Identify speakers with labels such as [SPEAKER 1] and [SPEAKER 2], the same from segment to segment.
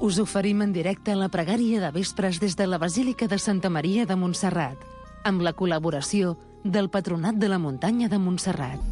[SPEAKER 1] Us oferim en directe la pregària de vespres des de la Basílica de Santa Maria de Montserrat, amb la col·laboració del Patronat de la Muntanya de Montserrat.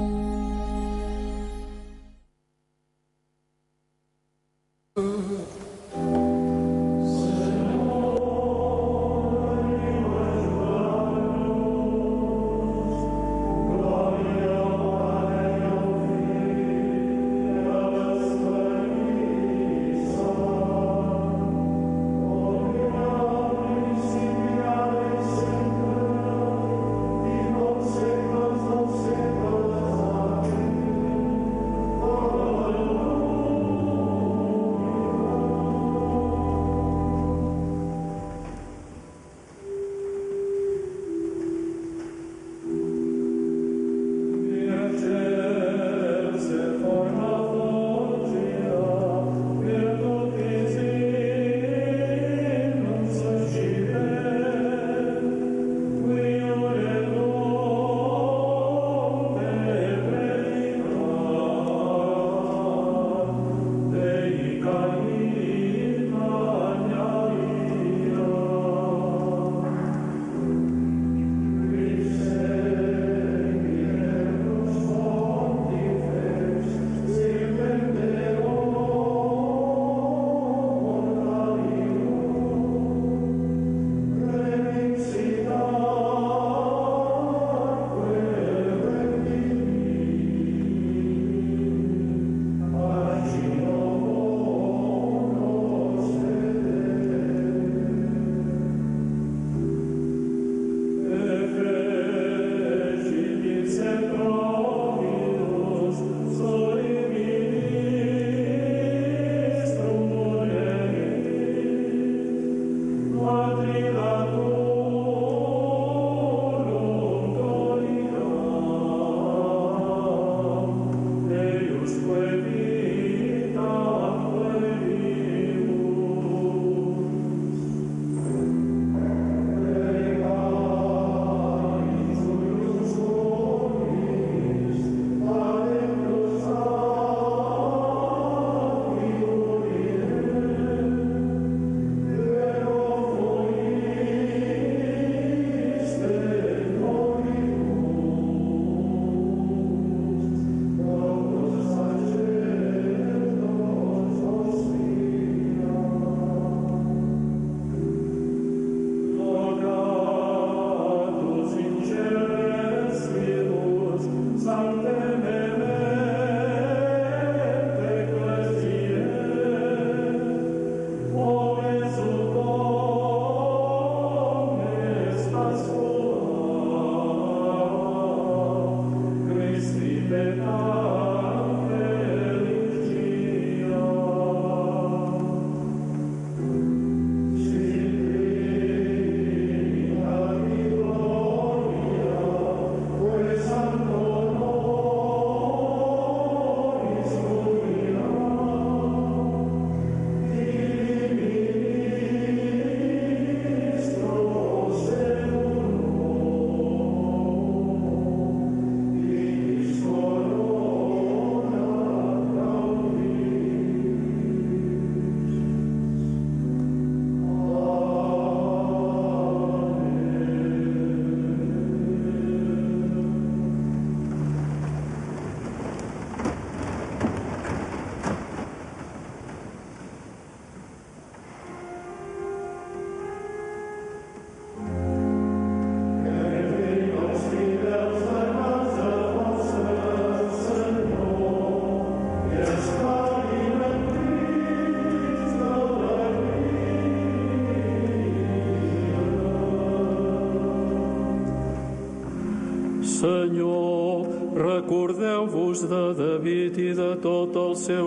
[SPEAKER 2] Senyor, recordeu-vos de David i de tot el seu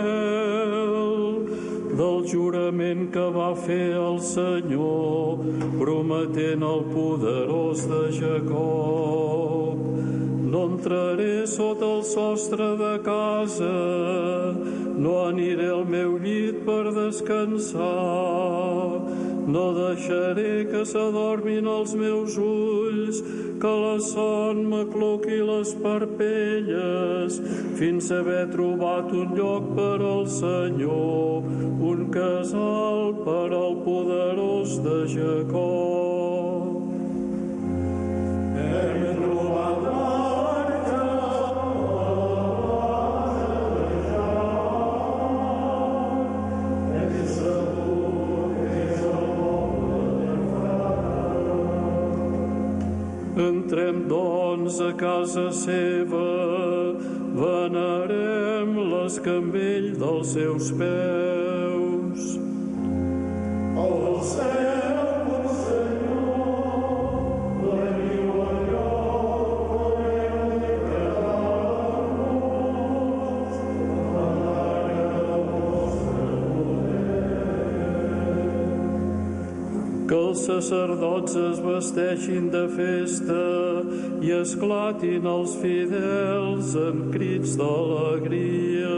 [SPEAKER 2] zel, del jurament que va fer el Senyor, prometent el poderós de Jacob. No entraré sota el sostre de casa, no aniré al meu llit per descansar, No deixaré que s'adormin els meus ulls, que la son m'acloqui les parpelles, fins a haver trobat un lloc per al Senyor, un casal per al poderós de Jacob. Hem trobat l'arca, hem sabut que és el poble de Faraó. Entrem, doncs, a casa seva, venerem l'escambell dels seus peus. El cel, el Senyor, veniu al lloc on heu de quedar-vos, mare del vostre poder. Que els sacerdots es vesteixin de festa i esclatin els fidels en crits d'alegria.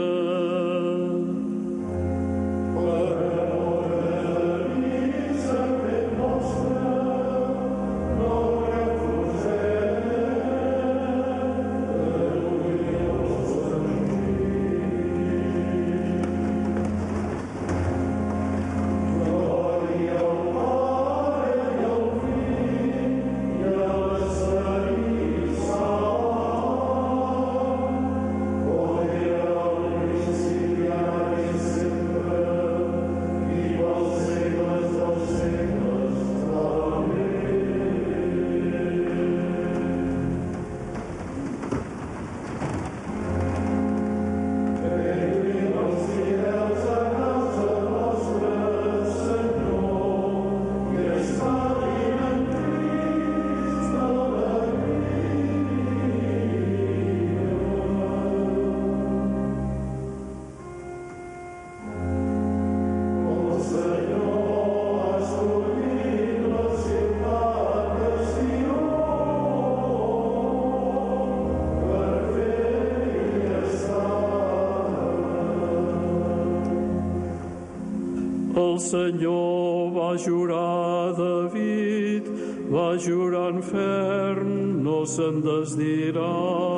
[SPEAKER 2] El Senyor va jurar a David, va jurar en ferm, no se'n desdirà.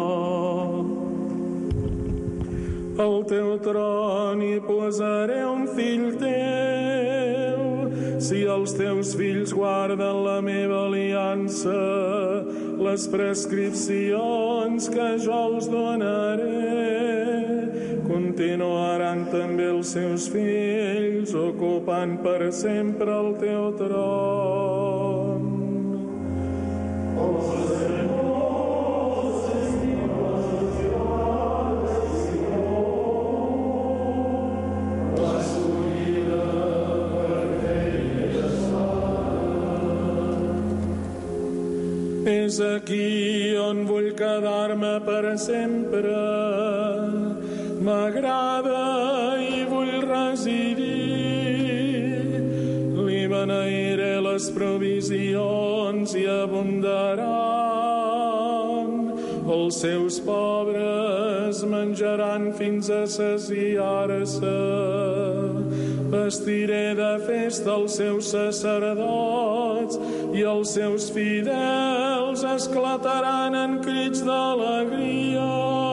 [SPEAKER 2] Al teu tron hi posaré un fill teu, si els teus fills guarden la meva aliança, les prescripcions que jo els donaré. Continuaran també els seus fills, ocupant per sempre el teu tron. És aquí on vull quedar-me per sempre. M'agrada i vull residir. Li beneiré les provisions i abundaran. Els seus pobres menjaran fins a saciar-se. Vestiré de festa els seus sacerdots i els seus fidels esclataran en crits d'alegria.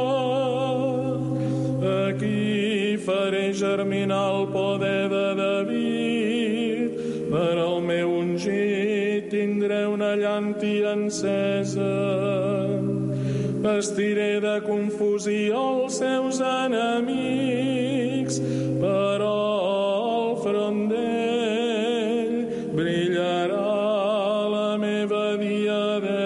[SPEAKER 2] Aquí faré germinar el poder de David, per al meu ungit tindré una llàntia encesa. Vestiré de confusió els seus enemics, però al front d'ell brillarà la meva diadema.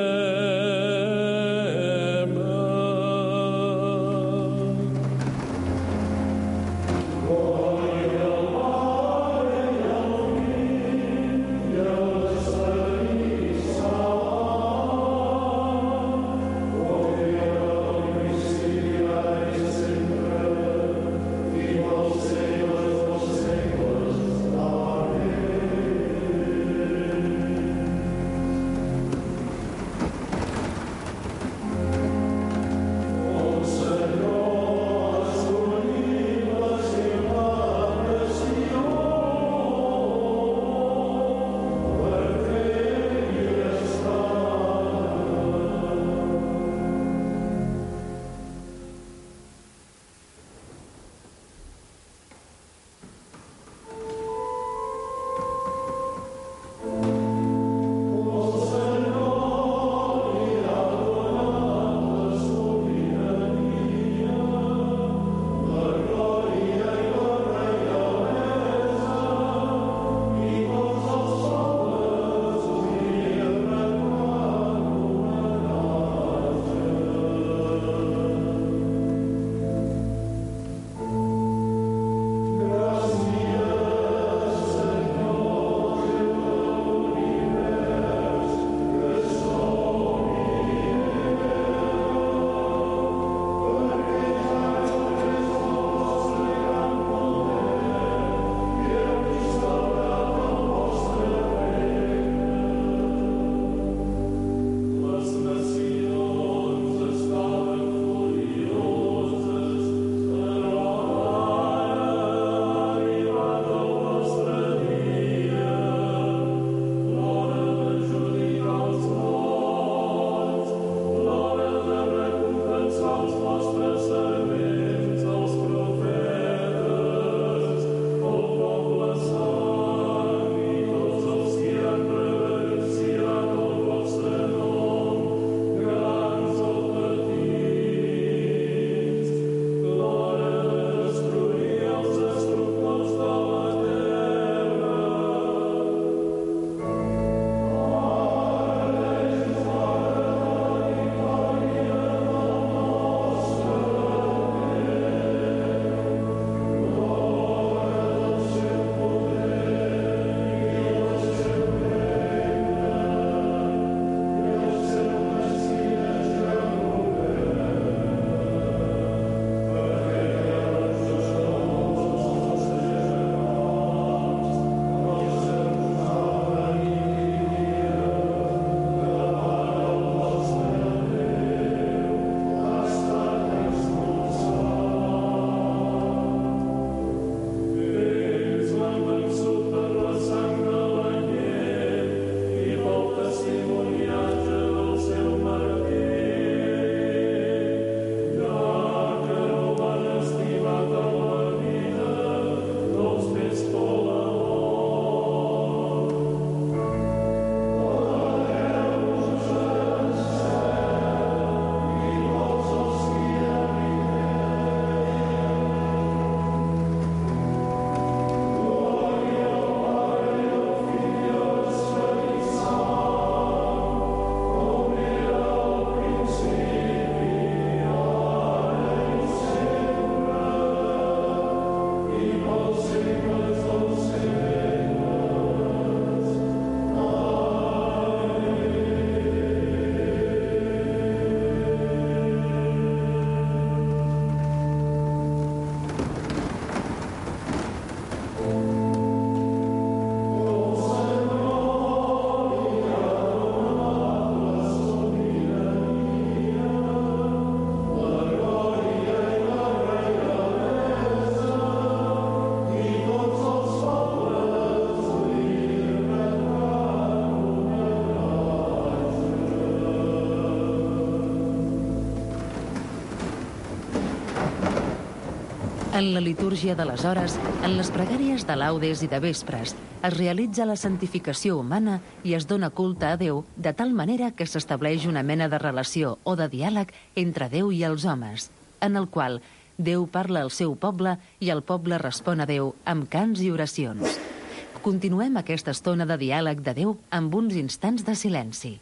[SPEAKER 1] En la litúrgia de les hores, en les pregàries de laudes i de vespres, es realitza la santificació humana i es dona culte a Déu de tal manera que s'estableix una mena de relació o de diàleg entre Déu i els homes, en el qual Déu parla al seu poble i el poble respon a Déu amb cants i oracions. Continuem aquesta estona de diàleg de Déu amb uns instants de silenci.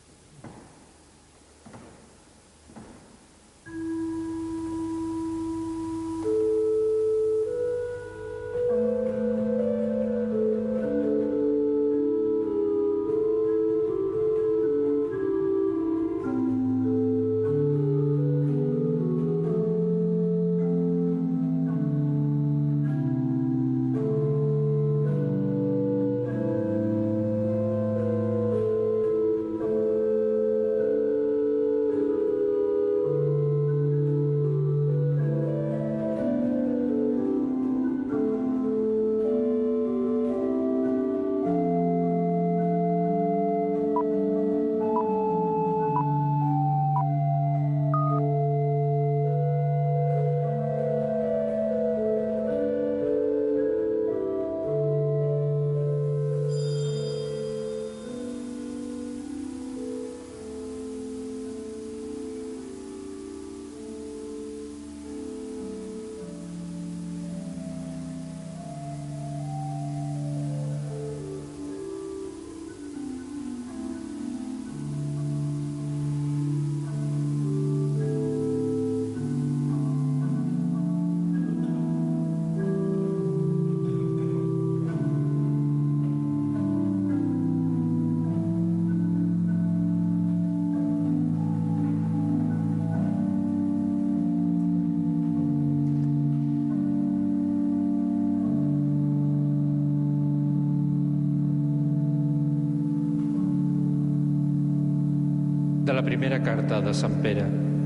[SPEAKER 3] De la primera carta de Sant Pere.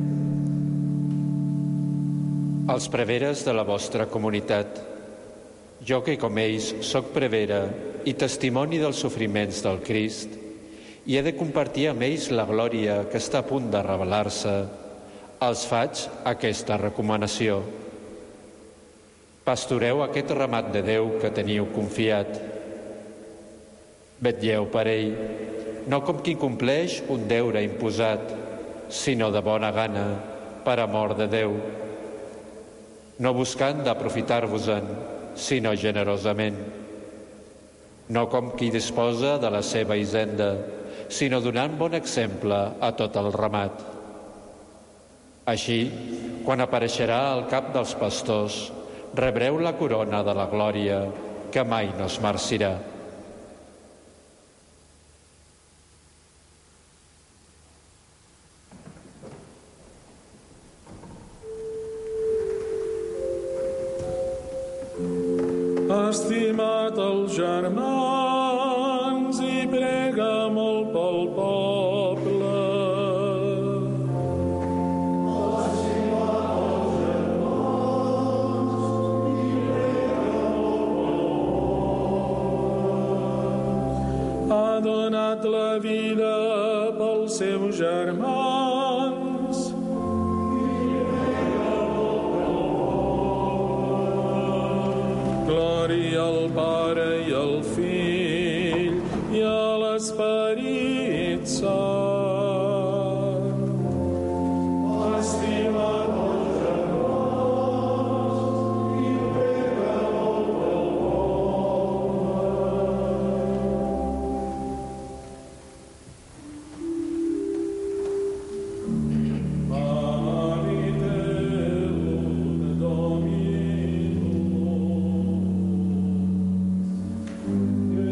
[SPEAKER 3] Als preveres de la vostra comunitat, jo que com ells soc prevera i testimoni dels sofriments del Crist, i he de compartir amb ells la glòria que està a punt de revelar-se, els faig aquesta recomanació. Pastoreu aquest ramat de Déu que teniu confiat. Vetlleu per ell, no com qui compleix un deure imposat, sinó de bona gana, per amor de Déu. No buscant d'aprofitar-vos-en, sinó generosament. No com qui disposa de la seva hisenda, sinó donant bon exemple a tot el ramat. Així, quan apareixerà al cap dels pastors, rebreu la corona de la glòria que mai no es marcirà.
[SPEAKER 2] Estimat els germans i prega molt pel poble. Estimat els germans i prega molt pel poble. Ha donat la vida pels seus germans. Glòria al Pare i al Fill i a l'Esperit Sant. Estimat els germans i prega molt pel poble. Maniteum Domini.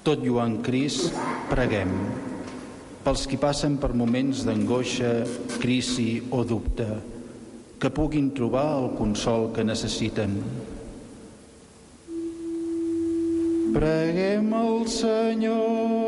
[SPEAKER 4] Tot lluant Crist, preguem. Pels qui passen per moments d'angoixa, crisi o dubte, que puguin trobar el consol que necessiten. Preguem al Senyor.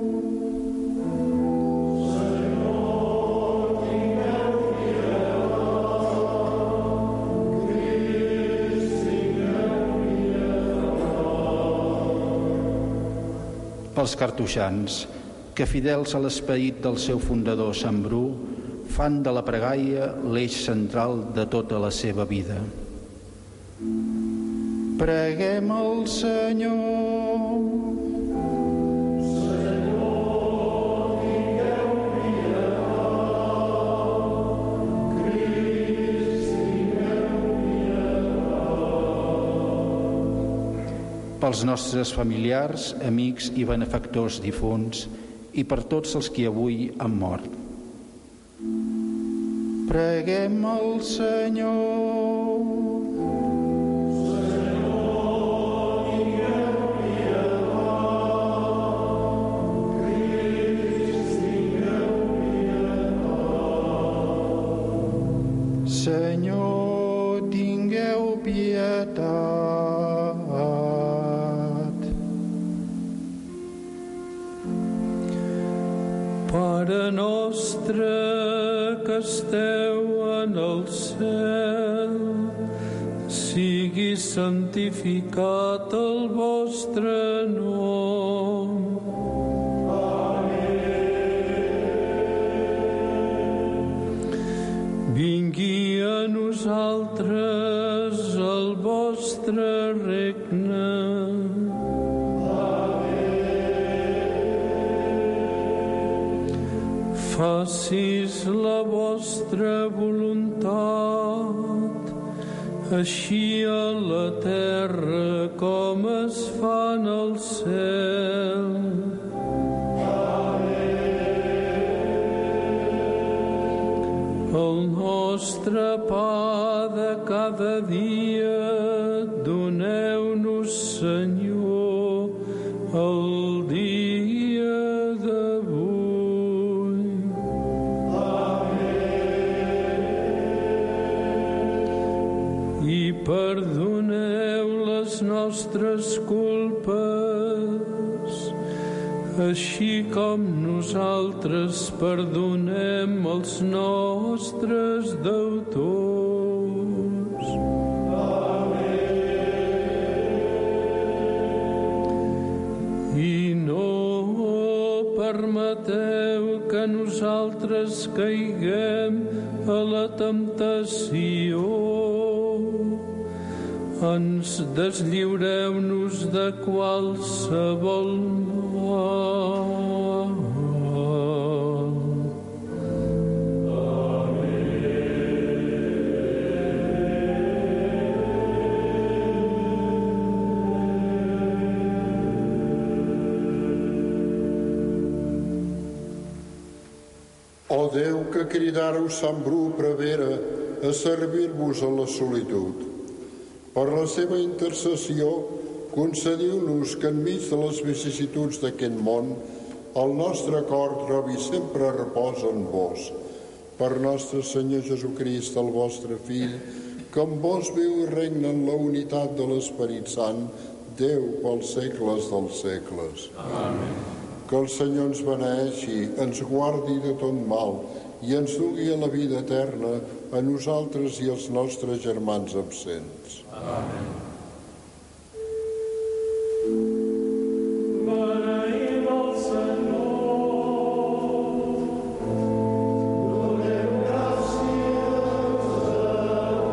[SPEAKER 4] Pels cartoixans, que fidels a l'esperit del seu fundador Sant Bru, fan de la pregària l'eix central de tota la seva vida. Preguem al Senyor.
[SPEAKER 2] Senyor, tingueu pietat. Crist, tingueu pietat.
[SPEAKER 4] Pels nostres familiars, amics i benefactors difunts i per tots els qui avui han mort. Preguem al Senyor. Senyor, tingueu pietat.
[SPEAKER 2] Pare nostre que esteu en el cel, sigui santificat el vostre nom. Vingui a nosaltres el vostre regne. Facis la vostra voluntat, així a la terra com es fa en el cel. El nostre pa de cada dia doneu-nos, Senyor, el dia d'avui. I perdoneu les nostres culpes, així com nosaltres perdonem els nostres deutors. I no permeteu que nosaltres caiguem a la temptació. Ens deslliureu-nos de qualsevol mal.
[SPEAKER 5] Ó Déu, que cridareu Sant Bru prevera a servir-vos a la solitud. Per la seva intercessió, concediu-nos que enmig de les vicissituds d'aquest món el nostre cor trobi sempre repòs en vos. Per nostre Senyor Jesucrist, el vostre Fill, que amb vos viu i regna en la unitat de l'Esperit Sant, Déu pels segles dels segles. Amén. Que el Senyor ens beneeixi, ens guardi de tot mal i ens dugui a la vida eterna a nosaltres i als nostres germans absents. Amén.
[SPEAKER 2] Beneïm el Senyor, donem gràcies a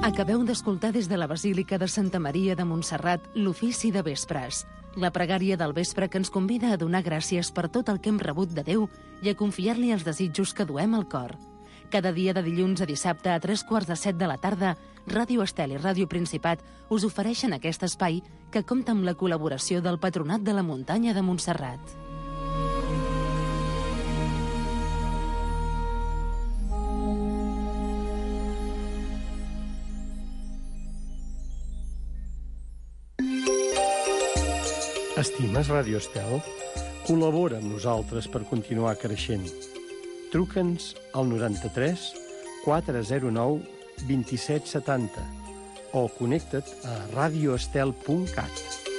[SPEAKER 1] Acabeu d'escoltar des de la Basílica de Santa Maria de Montserrat l'ofici de vespres, la pregària del vespre que ens convida a donar gràcies per tot el que hem rebut de Déu i a confiar-li els desitjos que duem al cor. Cada dia de dilluns a dissabte a 3:45 de la tarda, Ràdio Estel i Ràdio Principat us ofereixen aquest espai que compta amb la col·laboració del Patronat de la Muntanya de Montserrat.
[SPEAKER 6] Estimes Ràdio Estel? Col·labora amb nosaltres per continuar creixent. Truca'ns al 93 409 2770 o connecta't a radioestel.cat.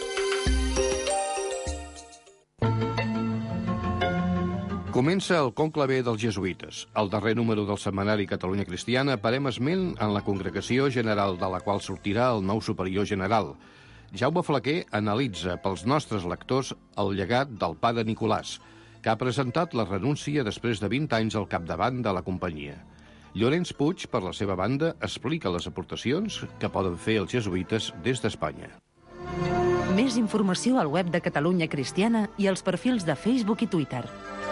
[SPEAKER 7] Comença el conclave dels jesuïtes. Al darrer número del setmanari Catalunya Cristiana farem esment en la congregació general de la qual sortirà el nou superior general. Jaume Flaquer analitza pels nostres lectors el llegat del pare Nicolàs, que ha presentat la renúncia després de 20 anys al capdavant de la companyia. Llorenç Puig, per la seva banda, explica les aportacions que poden fer els jesuïtes des d'Espanya.
[SPEAKER 1] Més informació al web de Catalunya Cristiana i als perfils de Facebook i Twitter.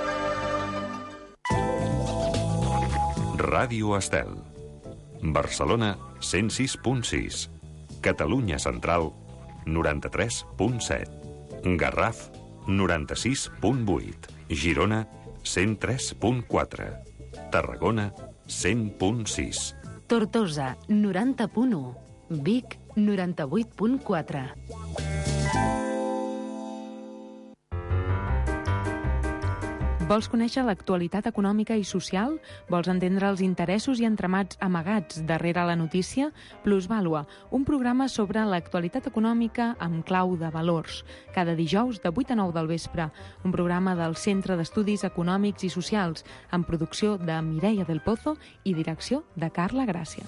[SPEAKER 8] Ràdio Estel. Barcelona, 106.6. Catalunya Central, 93.7. Garraf, 96.8. Girona, 103.4. Tarragona, 100.6.
[SPEAKER 1] Tortosa, 90.1. Vic, 98.4.
[SPEAKER 9] Vols conèixer l'actualitat econòmica i social? Vols entendre els interessos i entramats amagats darrere la notícia? Plusvàlua, un programa sobre l'actualitat econòmica amb clau de valors. Cada dijous de 8 a 9 del vespre. Un programa del Centre d'Estudis Econòmics i Socials, amb producció de Mireia del Pozo i direcció de Carla Gràcia.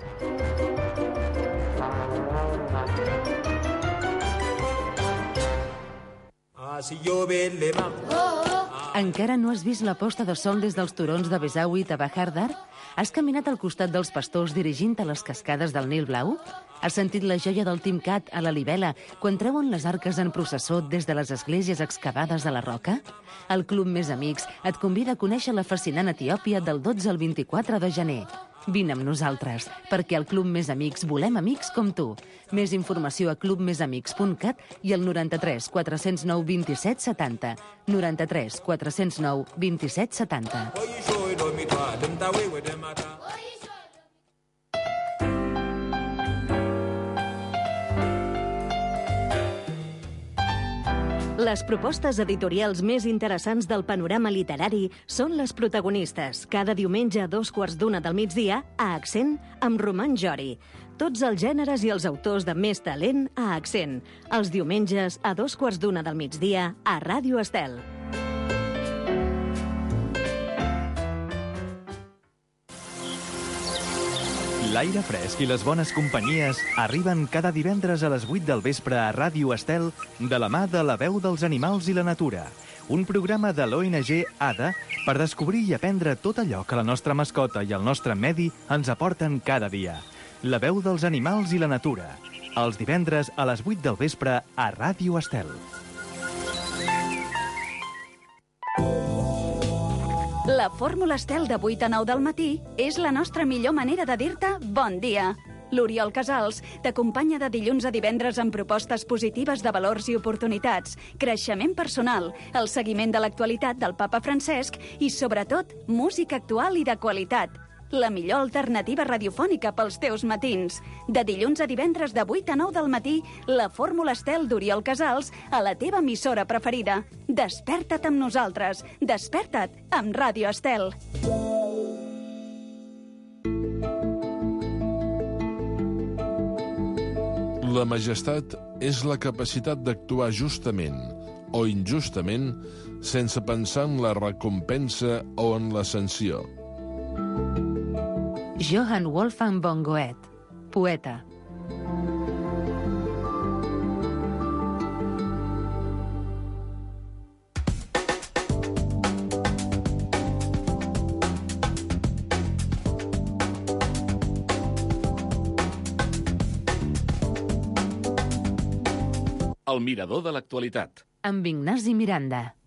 [SPEAKER 1] Encara no has vist la posta de sol des dels turons de Besaüit a Bahar Dar? Has caminat al costat dels pastors dirigint a les cascades del Nil Blau? Has sentit la joia del Timcat a la Libela quan treuen les arques en processó des de les esglésies excavades a la roca? El Club Més Amics et convida a conèixer la fascinant Etiòpia del 12 al 24 de gener. Vine amb nosaltres, perquè al Club Més Amics volem amics com tu. Més informació a clubmesamics.cat i al 93 409 27 70. 93 409 27 70.
[SPEAKER 10] Les propostes editorials més interessants del panorama literari són les protagonistes, cada diumenge a 2:15 del migdia, a Accent, amb Roman Jori. Tots els gèneres i els autors de més talent a Accent. Els diumenges a 2:15 del migdia, a Ràdio Estel.
[SPEAKER 11] L'aire fresc i les bones companyies arriben cada divendres a les 8 del vespre a Ràdio Estel de la mà de La Veu dels Animals i la Natura, un programa de l'ONG ADA per descobrir i aprendre tot allò que la nostra mascota i el nostre medi ens aporten cada dia. La Veu dels Animals i la Natura, els divendres a les 8 del vespre a Ràdio Estel.
[SPEAKER 12] La fórmula Estel de 8 a 9 del matí és la nostra millor manera de dir-te bon dia. L'Oriol Casals t'acompanya de dilluns a divendres amb propostes positives de valors i oportunitats, creixement personal, el seguiment de l'actualitat del papa Francesc i, sobretot, música actual i de qualitat. La millor alternativa radiofònica pels teus matins. De dilluns a divendres de 8 a 9 del matí, la fórmula Estel d'Oriol Casals a la teva emissora preferida. Desperta't amb nosaltres. Desperta't amb Ràdio Estel.
[SPEAKER 13] La majestat és la capacitat d'actuar justament o injustament sense pensar en la recompensa o en la sanció.
[SPEAKER 1] Johann Wolfgang von Goethe, poeta.
[SPEAKER 14] El mirador de l'actualitat.
[SPEAKER 1] Amb Ignasi Miranda.